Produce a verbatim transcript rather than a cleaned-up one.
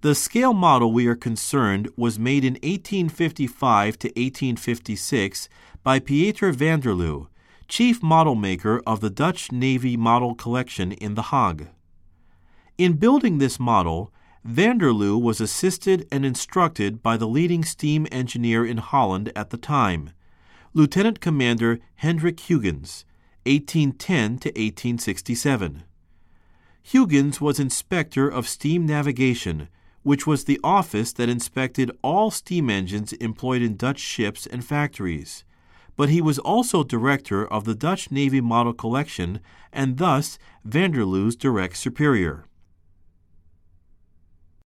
The scale model we are concerned was made in eighteen fifty-five to eighteen fifty-six by Pieter van der Loo, chief model maker of the Dutch Navy Model Collection in The Hague. In building this model, van der Loo was assisted and instructed by the leading steam engineer in Holland at the time, Lieutenant Commander Hendrik Huygens, eighteen ten to eighteen sixty-seven. Huygens was Inspector of Steam Navigation, which was the office that inspected all steam engines employed in Dutch ships and factories. But he was also director of the Dutch Navy Model Collection and thus van der Loo's direct superior.